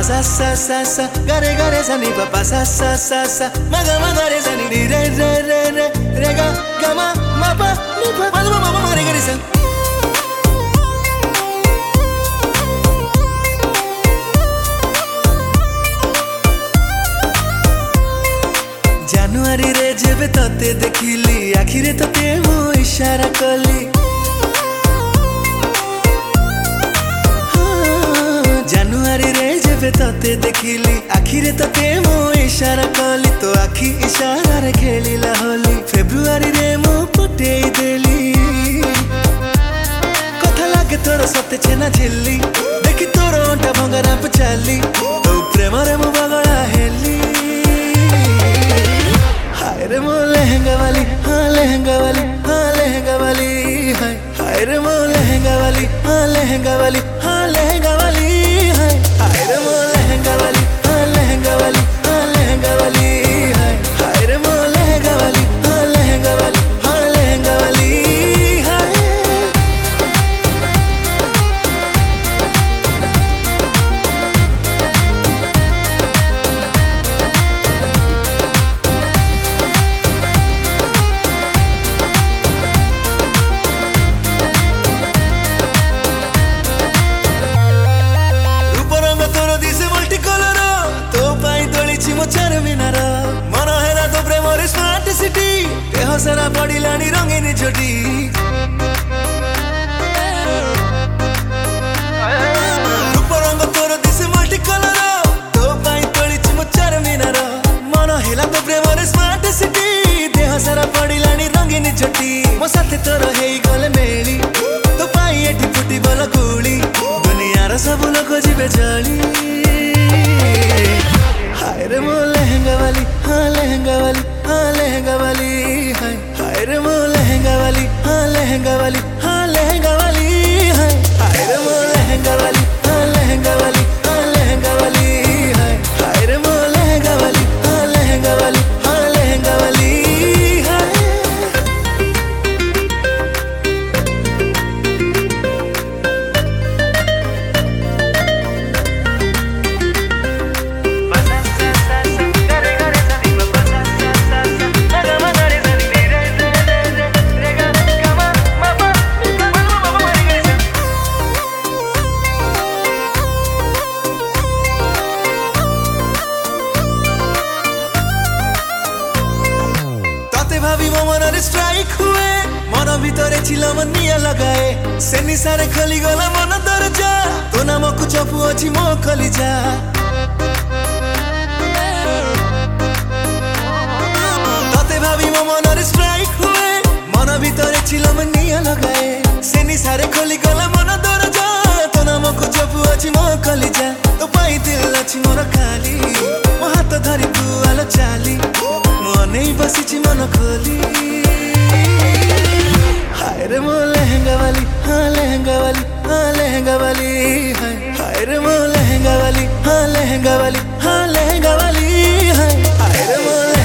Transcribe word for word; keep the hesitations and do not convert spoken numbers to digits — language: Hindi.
sa sa sa sa ga re ga re sa ni pa pa sa sa sa sa ma ga ma ga re sa ni re re re re re ga ga ma ma pa ni pa pa ma ma ma re ga re sa জানুয়ারি রে যেবে ততে দেখিলি আখিরে ততে মো ইশারা কলি জানুয়ারি রে যেবে ততে দেখিলি আখিরে ততে মো ইশারা কলি তো আখি ইশারা রে খেলিলা হলি ফেব্রুয়ারি রে মো পটেই দেলি কথা লাগে তোর সতে ছেনা ঝিল্লি দেখি তোর ওটা ভঙ্গারা পচালি তো প্রেমরে মো বাগড়া হেলি हाय मो लहंगा वाली हाँ लहंगा वाली हाँ लहंगा वाली हाय हाय रे मो लहंगा वाली हाँ लहंगा वाली हाँ लहंगा वाली हाय हाय रे मो लहंगा वाली हाँ लहंगा वाली हाँ लहंगा वाली हाय हाय रे मो लहंगा वाली हाँ लहंगा वाली हाँ लहंगा वाली हाय मन है तो प्रेम स्मार्ट सिटी देह सारा पड़िलानी रंगीन झोटी रूप रंग तोर दिसे मल्टी कलर तो पाई तोलिछि मो चारमीनार मन है तो प्रेम स्मार्ट सिटी देह सारा पड़िलानी रंगीन झोटी मो साथे तोर हेई गले मेली तो पाई एठी फुटी बल गुली दुनियार सब लोग जीवे जली हाय रे मो लहंगा वाली हाँ लहंगा वाली हाँ लहंगा वाली हाय हाय रे मो लहंगा वाली हाँ लहंगा वाली हाँ लहंगा वाली हाय हाय रे मो लहंगा वाली हाँ लहंगा वाली हाँ लहंगा वाली हाय हाय रे मो लहंगा वाली हाँ लहंगा वाली हाँ लहंगा वाली हाय भाभी मो मन स्ट्राइक हुए मन भितरे छिलो मन निया लगाए से निसारे खली गला मन दरजा तो नाम को चपु अछि मो कलिजा तते भाभी मो मन स्ट्राइक हुए मन भितरे छिलो मन निया लगाए से निसारे खली गला मन दरजा तो नाम को चपु अछि मो कलिजा तो पाई दिल अछि मोर खाली मो हाथ धरि पुआलो चाली नहीं बसी मन खोली हाय रे मो लहंगा वाली हाँ लहंगा वाली हाँ लहंगा वाली हाय हाय रे मो लहंगा वाली हाँ लहंगा वाली हाँ लहंगा वाली हाय हाय रे मो